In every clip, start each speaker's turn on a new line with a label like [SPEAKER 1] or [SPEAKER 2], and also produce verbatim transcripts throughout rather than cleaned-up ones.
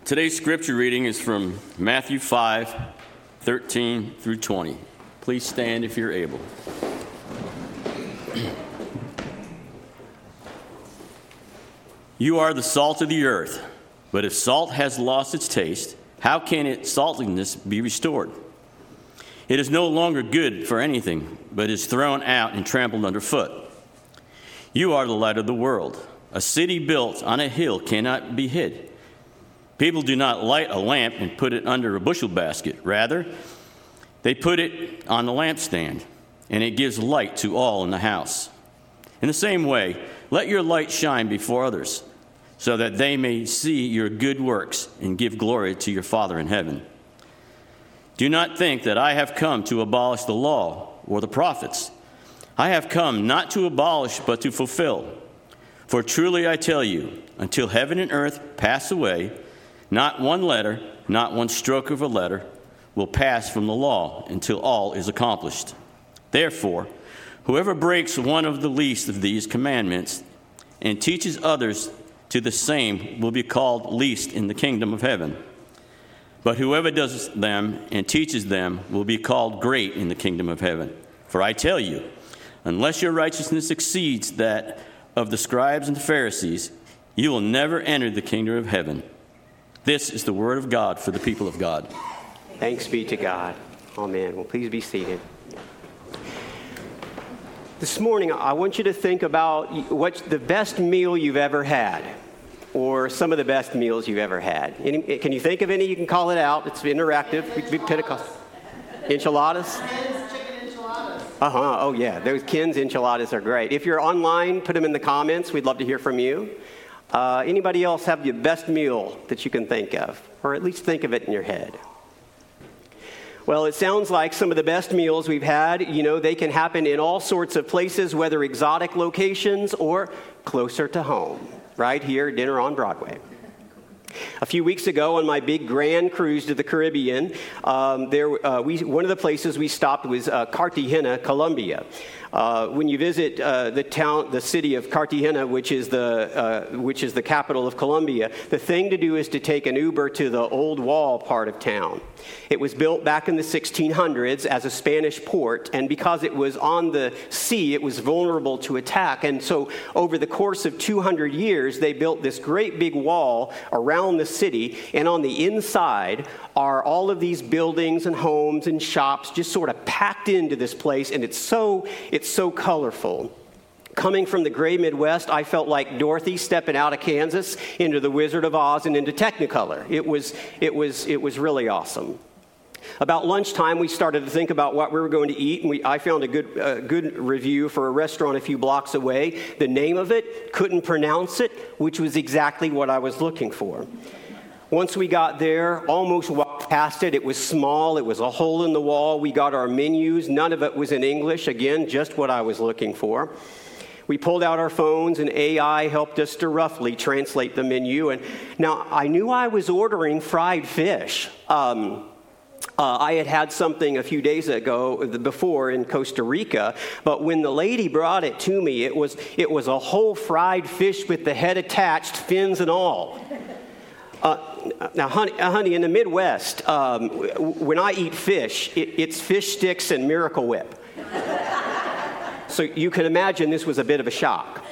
[SPEAKER 1] Today's scripture reading is from Matthew five, thirteen through twenty. Please stand if you're able. You are the salt of the earth, but if salt has lost its taste, how can its saltiness be restored? It is no longer good for anything, but is thrown out and trampled underfoot. You are the light of the world. A city built on a hill cannot be hid. People do not light a lamp and put it under a bushel basket. Rather, they put it on the lampstand, and it gives light to all in the house. In the same way, let your light shine before others, so that they may see your good works and give glory to your Father in heaven. Do not think that I have come to abolish the law or the prophets. I have come not to abolish, but to fulfill. For truly I tell you, until heaven and earth pass away, not one letter, not one stroke of a letter will pass from the law until all is accomplished. Therefore, whoever breaks one of the least of these commandments and teaches others to the same will be called least in the kingdom of heaven. But whoever does them and teaches them will be called great in the kingdom of heaven. For I tell you, unless your righteousness exceeds that of the scribes and the Pharisees, you will never enter the kingdom of heaven. This is the word of God for the people of God.
[SPEAKER 2] Thanks be to God. Amen. Well, please be seated. This morning, I want you to think about what's the best meal you've ever had, or some of the best meals you've ever had. Any, can you think of any? You can call it out. It's interactive. Big Pentecost. Enchiladas?
[SPEAKER 3] Chicken enchiladas.
[SPEAKER 2] Uh-huh. Oh, yeah. Those Ken's enchiladas are great. If you're online, put them in the comments. We'd love to hear from you. Uh, anybody else have your best meal that you can think of? Or at least think of it in your head. Well, it sounds like some of the best meals we've had, you know, they can happen in all sorts of places, whether exotic locations or closer to home. Right here, dinner on Broadway. A few weeks ago, on my big grand cruise to the Caribbean, um, there uh, we one of the places we stopped was uh, Cartagena, Colombia. Uh, when you visit uh, the town, the city of Cartagena, which is the uh, which is the capital of Colombia, the thing to do is to take an Uber to the Old Wall part of town. It was built back in the sixteen hundreds as a Spanish port, and because it was on the sea, it was vulnerable to attack. And so, over the course of two hundred years, they built this great big wall around the city, and on the inside are all of these buildings and homes and shops just sort of packed into this place, and it's so it's so colorful. Coming from the gray Midwest, I felt like Dorothy stepping out of Kansas into the Wizard of Oz and into Technicolor. It was it was it was really awesome. About lunchtime, we started to think about what we were going to eat, and we, I found a good uh, good review for a restaurant a few blocks away. The name of it, couldn't pronounce it, which was exactly what I was looking for. Once we got there, almost walked past it. It was small. It was a hole in the wall. We got our menus. None of it was in English. Again, just what I was looking for. We pulled out our phones, and A I helped us to roughly translate the menu. And now, I knew I was ordering fried fish. Um, uh, I had had something a few days ago, before in Costa Rica, but when the lady brought it to me, it was it was a whole fried fish with the head attached, fins and all. Uh, now, honey, uh, honey, in the Midwest, um, w- when I eat fish, it, it's fish sticks and Miracle Whip. So you can imagine this was a bit of a shock.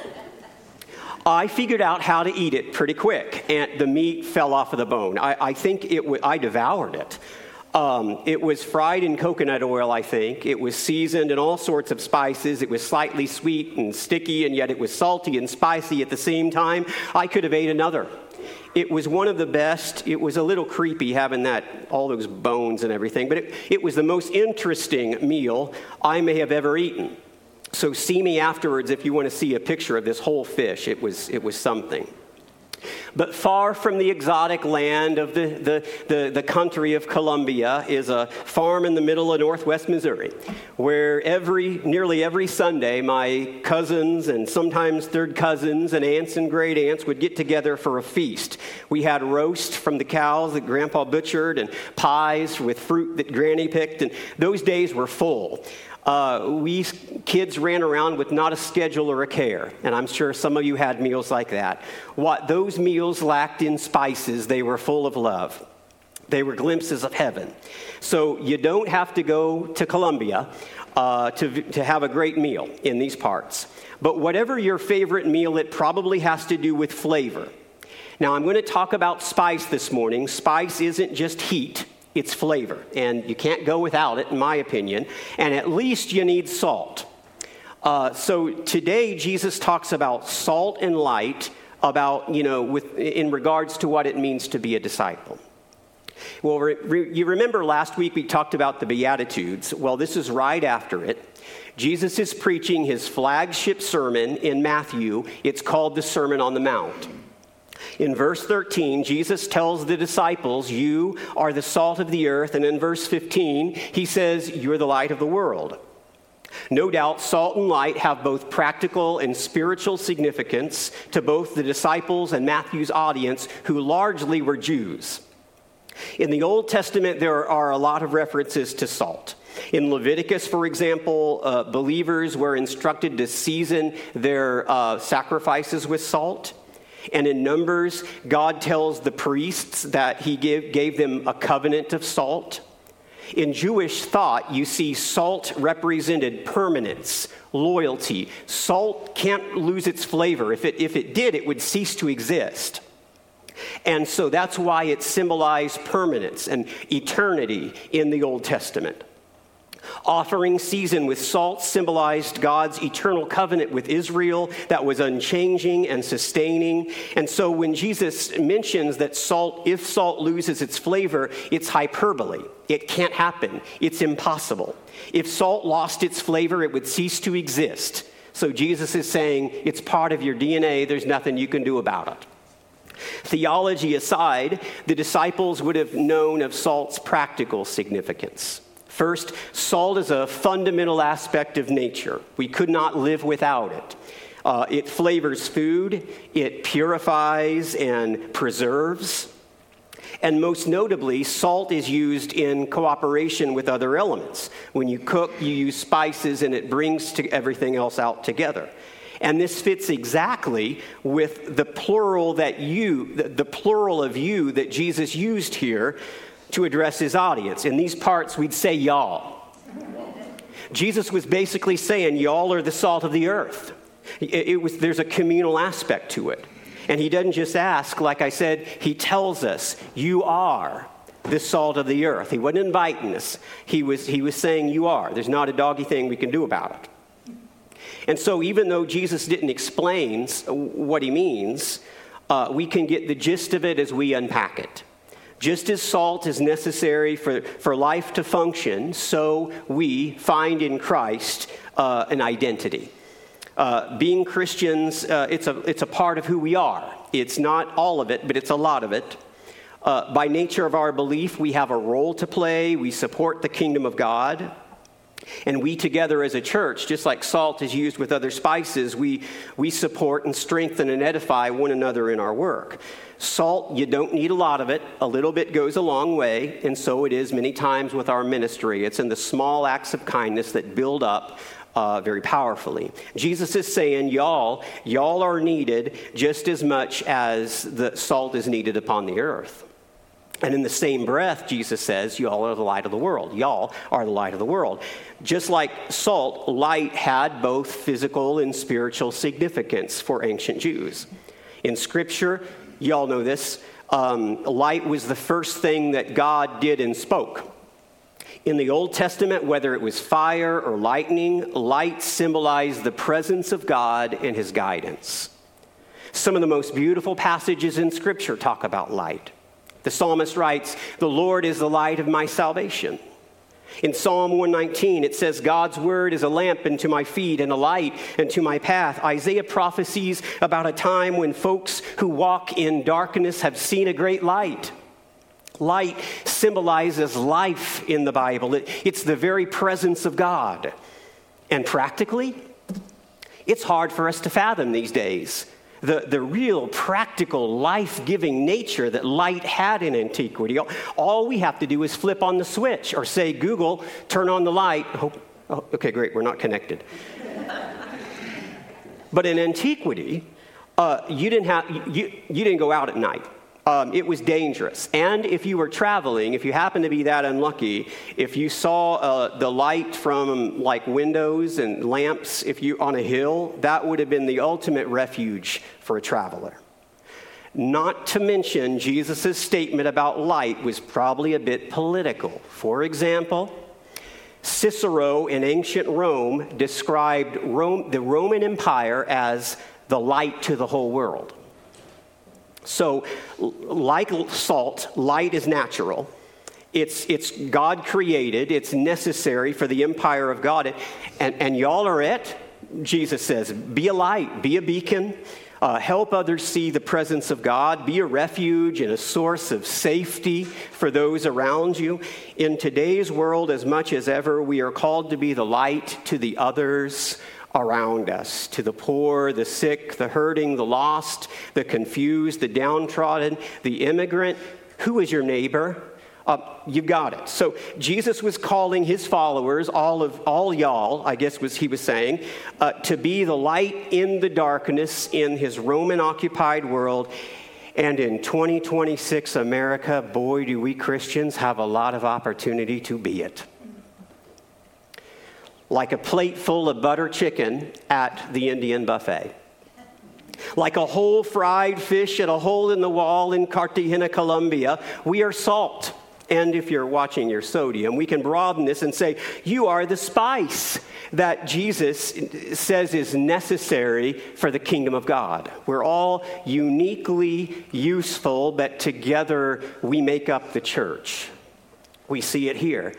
[SPEAKER 2] I figured out how to eat it pretty quick, and the meat fell off of the bone. I, I think it. W- I devoured it. Um, it was fried in coconut oil, I think. It was seasoned in all sorts of spices. It was slightly sweet and sticky, and yet it was salty and spicy at the same time. I could have ate another. It was one of the best. It was a little creepy having that, all those bones and everything, but it, it was the most interesting meal I may have ever eaten. So see me afterwards if you want to see a picture of this whole fish. It was it was something. But far from the exotic land of the, the, the, the country of Colombia is a farm in the middle of northwest Missouri, where every nearly every Sunday my cousins and sometimes third cousins and aunts and great aunts would get together for a feast. We had roast from the cows that Grandpa butchered and pies with fruit that Granny picked, and those days were full. Uh, we kids ran around with not a schedule or a care, and I'm sure some of you had meals like that. What those meals lacked in spices, they were full of love. They were glimpses of heaven. So you don't have to go to Colombia uh, to, to have a great meal in these parts. But whatever your favorite meal, it probably has to do with flavor. Now, I'm going to talk about spice this morning. Spice isn't just heat, it's flavor. And you can't go without it, in my opinion. And at least you need salt. Uh, so today, Jesus talks about salt and light, about, you know, with in regards to what it means to be a disciple. Well, re, re, you remember last week we talked about the Beatitudes. Well, this is right after it. Jesus is preaching his flagship sermon in Matthew. It's called the Sermon on the Mount. In verse thirteen, Jesus tells the disciples, you are the salt of the earth. And in verse fifteen, he says, you're the light of the world. No doubt, salt and light have both practical and spiritual significance to both the disciples and Matthew's audience, who largely were Jews. In the Old Testament, there are a lot of references to salt. In Leviticus, for example, uh, believers were instructed to season their uh, sacrifices with salt. And in Numbers, God tells the priests that he gave, gave them a covenant of salt. In Jewish thought, you see salt represented permanence, loyalty. Salt can't lose its flavor. If it, if it did, it would cease to exist. And so that's why it symbolized permanence and eternity in the Old Testament. Offering seasoned with salt symbolized God's eternal covenant with Israel that was unchanging and sustaining. And so when Jesus mentions that salt, if salt loses its flavor, it's hyperbole. It can't happen. It's impossible. If salt lost its flavor, it would cease to exist. So Jesus is saying it's part of your D N A. There's nothing you can do about it. Theology aside, the disciples would have known of salt's practical significance. First, salt is a fundamental aspect of nature. We could not live without it. Uh, it flavors food, it purifies and preserves. And most notably, salt is used in cooperation with other elements. When you cook, you use spices and it brings to everything else out together. And this fits exactly with the plural that you, the, the plural of you that Jesus used here to address his audience. In these parts, we'd say y'all. Jesus was basically saying, y'all are the salt of the earth. It, it was, there's a communal aspect to it. And he doesn't just ask, like I said, he tells us, you are the salt of the earth. He wasn't inviting us. He was, he was saying, you are. There's not a doggy thing we can do about it. And so even though Jesus didn't explain what he means, uh, we can get the gist of it as we unpack it. Just as salt is necessary for, for life to function, so we find in Christ uh, an identity. Uh, being Christians, uh, it's a, it's a part of who we are. It's not all of it, but it's a lot of it. Uh, by nature of our belief, we have a role to play. We support the kingdom of God. And we together as a church, just like salt is used with other spices, we, we support and strengthen and edify one another in our work. Salt, you don't need a lot of it. A little bit goes a long way, and so it is many times with our ministry. It's in the small acts of kindness that build up uh, very powerfully. Jesus is saying, y'all, y'all are needed just as much as the salt is needed upon the earth. And in the same breath, Jesus says, y'all are the light of the world. Y'all are the light of the world. Just like salt, light had both physical and spiritual significance for ancient Jews. In Scripture, y'all know this, um, light was the first thing that God did and spoke. In the Old Testament, whether it was fire or lightning, light symbolized the presence of God and his guidance. Some of the most beautiful passages in Scripture talk about light. The psalmist writes, the Lord is the light of my salvation. In Psalm one nineteen, it says, God's word is a lamp unto my feet and a light unto my path. Isaiah prophesies about a time when folks who walk in darkness have seen a great light. Light symbolizes life in the Bible. It, it's the very presence of God. And practically, it's hard for us to fathom these days. The, the real practical life-giving nature that light had in antiquity. All we have to do is flip on the switch or say, Google, turn on the light. Hope, Oh, okay, great, we're not connected. But in antiquity, uh, you didn't have you, you didn't go out at night. Um, it was dangerous. And if you were traveling, if you happened to be that unlucky, if you saw uh, the light from like windows and lamps, if you on a hill, that would have been the ultimate refuge for a traveler. Not to mention, Jesus' statement about light was probably a bit political. For example, Cicero in ancient Rome described Rome, the Roman Empire as the light to the whole world. So, like salt, light is natural. It's, it's God created. It's necessary for the empire of God. And, and y'all are it, Jesus says. Be a light, be a beacon. Uh, help others see the presence of God. Be a refuge and a source of safety for those around you. In today's world, as much as ever, we are called to be the light to the others around us, to the poor, the sick, the hurting, the lost, the confused, the downtrodden, the immigrant. Who is your neighbor? Uh, you've got it. So Jesus was calling his followers, all of all y'all, I guess was he was saying, uh, to be the light in the darkness in his Roman-occupied world. And in twenty twenty-six America, boy, do we Christians have a lot of opportunity to be it. Like a plate full of butter chicken at the Indian buffet. Like a whole fried fish at a hole in the wall in Cartagena, Colombia, we are salt. And if you're watching your sodium, we can broaden this and say, you are the spice that Jesus says is necessary for the kingdom of God. We're all uniquely useful, but together we make up the church. We see it here.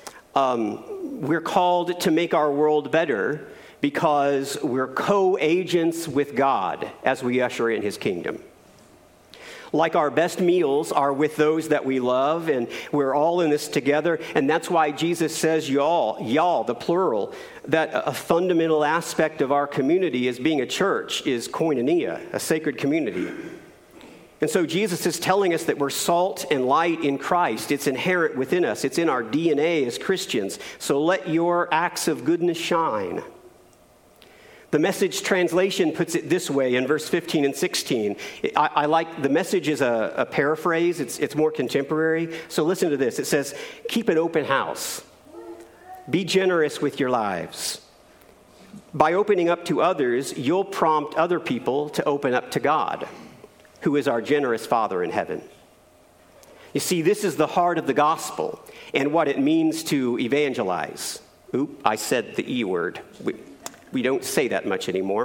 [SPEAKER 2] Um, we're called to make our world better because we're co-agents with God as we usher in his kingdom. Like our best meals are with those that we love, and we're all in this together. And that's why Jesus says y'all, y'all, the plural, that a fundamental aspect of our community as being a church is koinonia, a sacred community. And so Jesus is telling us that we're salt and light in Christ. It's inherent within us. It's in our D N A as Christians. So let your acts of goodness shine. The Message translation puts it this way in verse fifteen and sixteen. I, I like, the Message is a, a paraphrase. It's, it's more contemporary. So listen to this. It says, keep an open house. Be generous with your lives. By opening up to others, you'll prompt other people to open up to God, who is our generous Father in heaven. You see, this is the heart of the gospel and what it means to evangelize. Oop, I said the E word. We, We don't say that much anymore.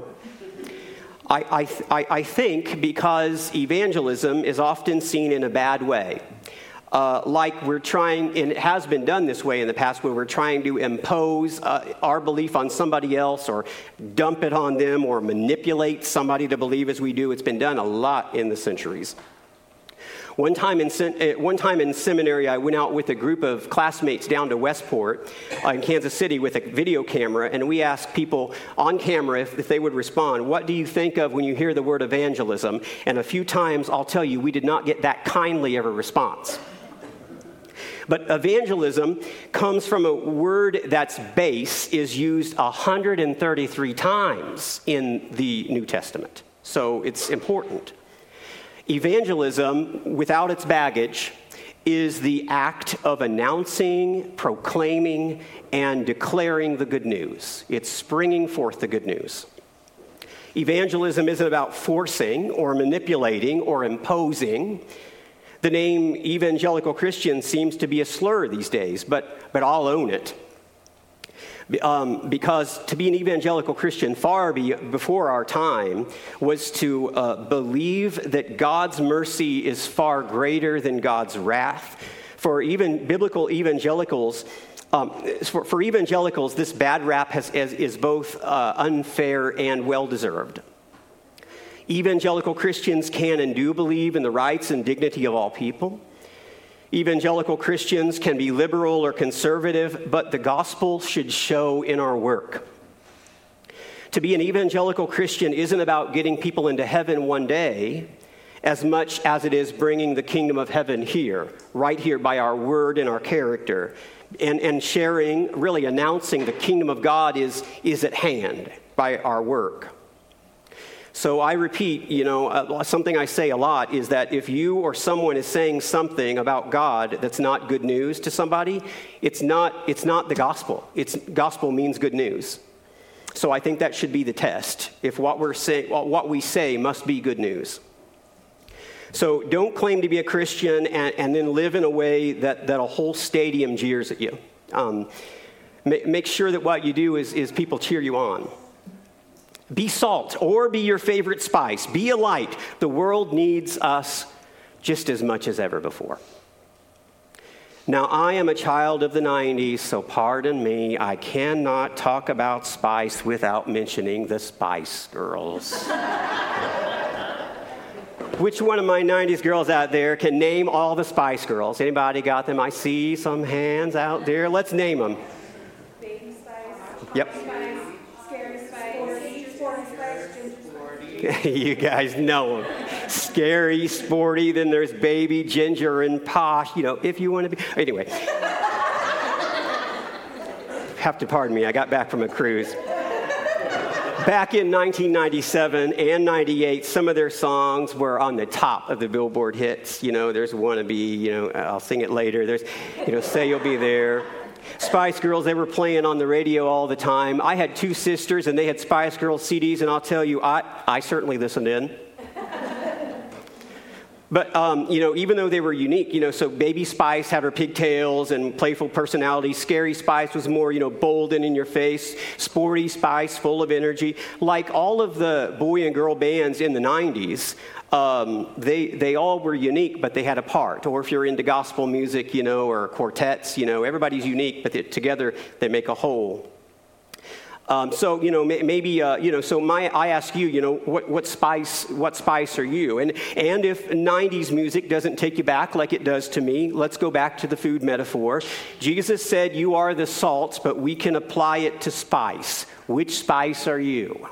[SPEAKER 2] I, I, I think because evangelism is often seen in a bad way. Uh, like we're trying, and it has been done this way in the past, where we're trying to impose uh, our belief on somebody else or dump it on them or manipulate somebody to believe as we do. It's been done a lot in the centuries. One time in one time in seminary, I went out with a group of classmates down to Westport uh, in Kansas City with a video camera, and we asked people on camera if, if they would respond, what do you think of when you hear the word evangelism? And a few times, I'll tell you, we did not get that kindly of a response. But evangelism comes from a word that's base is used one hundred thirty-three times in the New Testament. So it's important. Evangelism, without its baggage, is the act of announcing, proclaiming, and declaring the good news. It's springing forth the good news. Evangelism isn't about forcing or manipulating or imposing. The name evangelical Christian seems to be a slur these days, but, but I'll own it. Um, because to be an evangelical Christian far be, before our time was to uh, believe that God's mercy is far greater than God's wrath. For even biblical evangelicals, um, for, for evangelicals, this bad rap has, is, is both uh, unfair and well-deserved. Evangelical Christians can and do believe in the rights and dignity of all people. Evangelical Christians can be liberal or conservative, but the gospel should show in our work. To be an evangelical Christian isn't about getting people into heaven one day, as much as it is bringing the kingdom of heaven here, right here by our word and our character, and, and sharing, really announcing the kingdom of God is, is at hand by our work. So I repeat, you know, uh, something I say a lot is that if you or someone is saying something about God that's not good news to somebody, it's not, it's not the gospel. It's, gospel means good news. So I think that should be the test, if what we're say, what we say must be good news. So don't claim to be a Christian and, and then live in a way that, that a whole stadium jeers at you. Um, ma- make sure that what you do is, is people cheer you on. Be salt or be your favorite spice. Be a light. The world needs us just as much as ever before. Now, I am a child of the nineties, so pardon me. I cannot talk about Spice without mentioning the Spice Girls. Which one of my nineties girls out there can name all the Spice Girls? Anybody got them? I see some hands out there. Let's name them.
[SPEAKER 4] Baby Spice.
[SPEAKER 2] Yep.
[SPEAKER 4] Spice. Scary Spice. Sporty Spice. Ginger Spice.
[SPEAKER 2] You guys know them. Scary, sporty, then there's baby, ginger, and posh. You know, if you want to be. Anyway. Have to pardon me. I got back from a cruise. Back in nineteen ninety-seven and ninety-eight, some of their songs were on the top of the Billboard hits. You know, there's Wannabe, you know, I'll sing it later. There's, you know, Say You'll Be There. Spice Girls, they were playing on the radio all the time. I had two sisters, and they had Spice Girls C Ds, and I'll tell you, I, I certainly listened in. But, um, you know, even though they were unique, you know, so Baby Spice had her pigtails and playful personality. Scary Spice was more, you know, bold and in your face. Sporty Spice, full of energy. Like all of the boy and girl bands in the nineties, um, they they all were unique, but they had a part. Or if you're into gospel music, you know, or quartets, you know, everybody's unique, but they, together they make a whole. Um, so, you know, may, maybe, uh, you know, so my, I ask you, you know, what, what spice, what spice are you? And, and if nineties music doesn't take you back like it does to me, let's go back to the food metaphor. Jesus said, you are the salt, but we can apply it to spice. Which spice are you?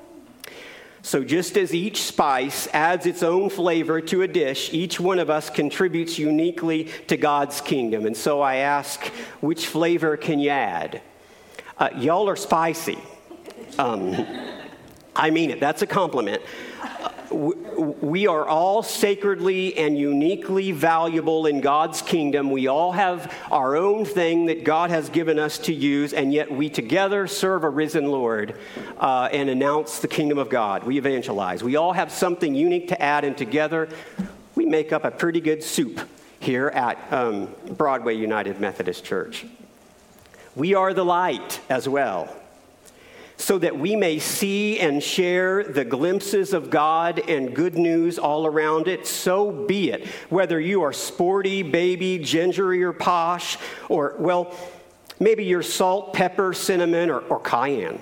[SPEAKER 2] So just as each spice adds its own flavor to a dish, each one of us contributes uniquely to God's kingdom. And so I ask, which flavor can you add? Uh, y'all are spicy. Um, I mean it. That's a compliment. Uh, we, we are all sacredly and uniquely valuable in God's kingdom. We all have our own thing that God has given us to use, and yet we together serve a risen Lord uh, and announce the kingdom of God. We evangelize. We all have something unique to add, and together we make up a pretty good soup here at um, Broadway United Methodist Church. We are the light as well, so that we may see and share the glimpses of God and good news all around it. So be it. Whether you are sporty, baby, gingery, or posh, or, well, maybe you're salt, pepper, cinnamon, or, or cayenne.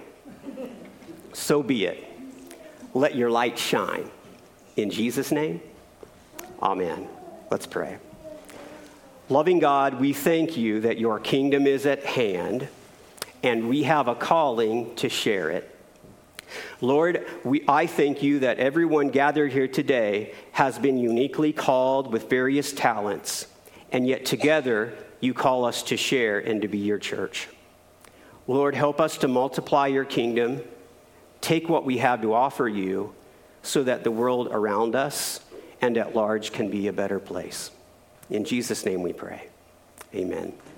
[SPEAKER 2] So be it. Let your light shine. In Jesus' name, amen. Let's pray. Loving God, we thank you that your kingdom is at hand, and we have a calling to share it. Lord, we, I thank you that everyone gathered here today has been uniquely called with various talents, and yet together you call us to share and to be your church. Lord, help us to multiply your kingdom, take what we have to offer you, so that the world around us and at large can be a better place. In Jesus' name we pray. Amen.